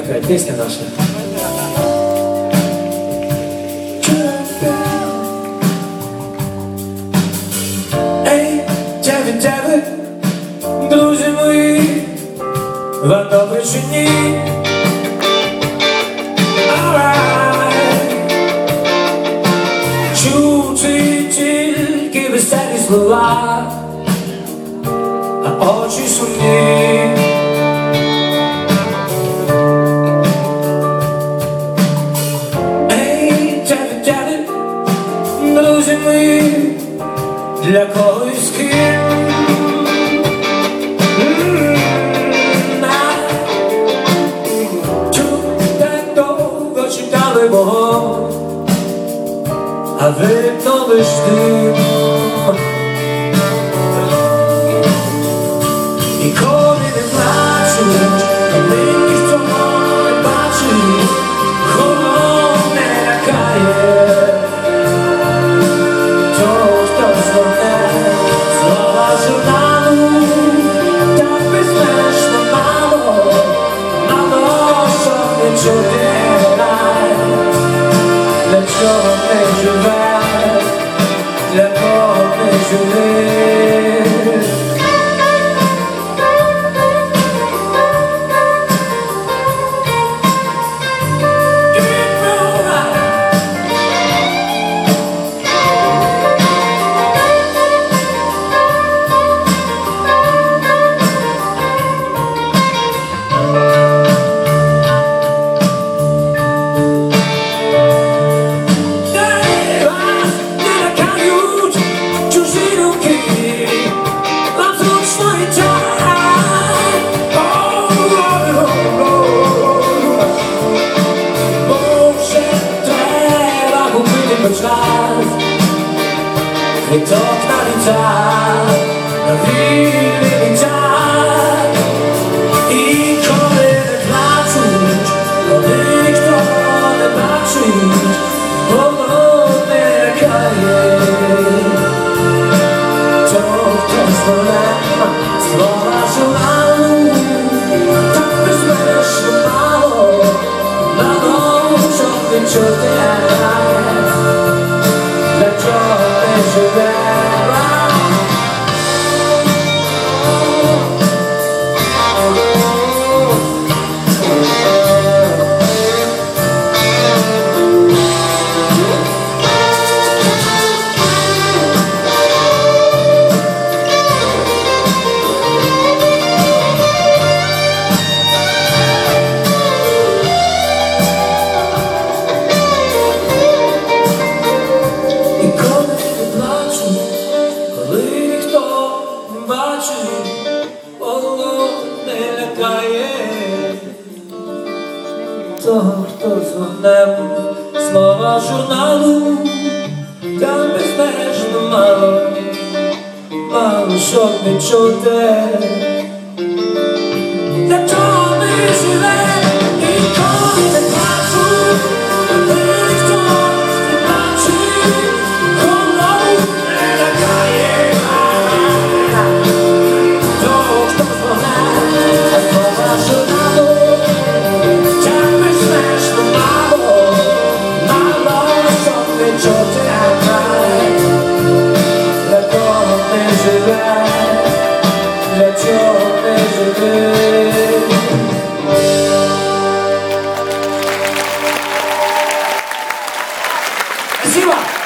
такая песня наша. Ей, тебе, друзі мої, вам добре чи ні? Чути тільки веселі слова, а очі сумні. Ей, тебе, друзі мої, для когось ким. Чекали Бога, а видно лиш дим. І коли не плачуть, коли ніхто не бачить, холод не лякає, то хто зверне слова журналу, так безмежно мало, мало, щоб не чути. Для чого не живе, для кого не живе. Квіток на літак, на вільний літак. І коли не плачуть, коли ніхто не бачить, холод не лякає, то хто зверне слова журналу, так безмежно мало, мало, щоб не чути. Того, хто зверне слова журналу, там безмежно мало, мало, щоб не чути. Для чого не живе, і коли не плачуть, коли ніхто не бачить, холод не лякає. Того, хто зверне слова журналу, для чого не живе. Спасибо!